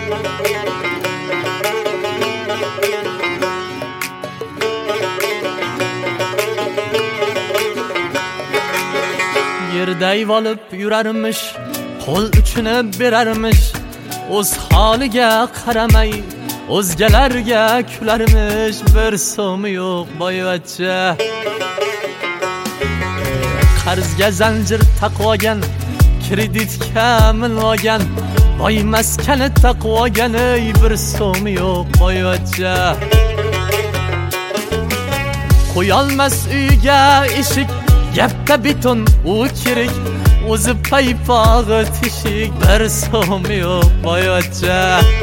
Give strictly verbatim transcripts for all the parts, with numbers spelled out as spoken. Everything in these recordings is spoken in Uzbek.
Yerday olib yurarmish, qo'l uchini berarmish, o'z holiga qaramay o'zgalarga kularmish. Bir so'mi yo'q boyvachcha, qarzga zanjir taqvogan, kreditga minvogan, boy maskani taqvogan. Ey bir so'mi yo'q boyvachcha, qo'yolmas uyga eshik, gapda beton u kirik, o'zi paypog'i teshik. Bir so'mi yo'q boyvachcha,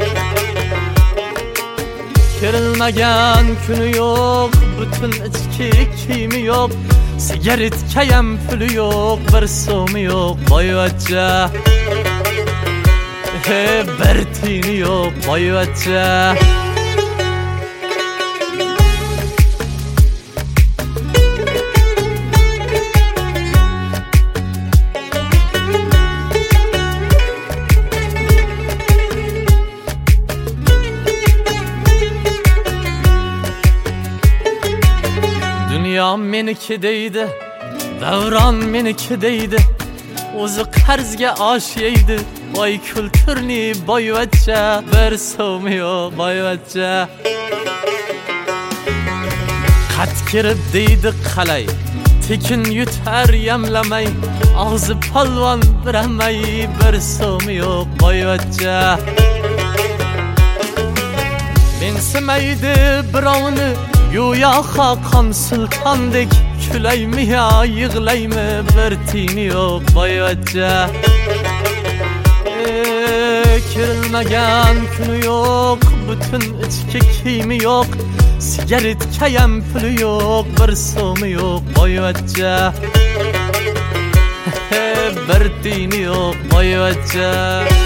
kerilmagan kuni yo'q, butun ichki kiyimi yo'q, sigaretkayam puli yo'q. Bir so'mi yo'q boyvachcha, he bir tiyini yo'q boyvachcha. Dünya meniki deydi, davron meniki deydi, o'zi qarzga osh yeydi. Voy kulturni boyvachcha, bir so'mi yo'q boyvachcha. Qat kirib deydi qalay, tekin yutar yamlamay, og'zi polvon biramay. Bir so'mi yo'q boyvachcha, mensimaydi birovni, go'yo Xaqon sultondek, kulaymi yo yig'laymi? Bir tiyini yo'q boyvachcha, kirilmagan kuni yo'q, butun ichki kiyimi yo'q, sigaretkayam puli yo'q. Bir so'mi yo'q boyvachcha, bir tiyini yo'q boyvachcha.